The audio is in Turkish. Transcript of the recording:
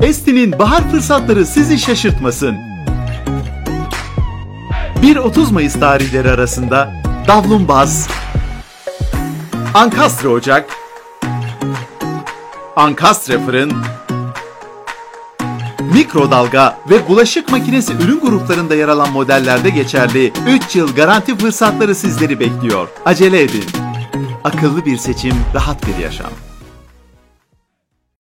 Esti'nin bahar fırsatları sizi şaşırtmasın. 1-30 Mayıs tarihleri arasında davlumbaz, ankastre ocak, ankastre fırın, mikrodalga ve bulaşık makinesi ürün gruplarında yer alan modellerde geçerli 3 yıl garanti fırsatları sizleri bekliyor. Acele edin. Akıllı bir seçim, rahat bir yaşam.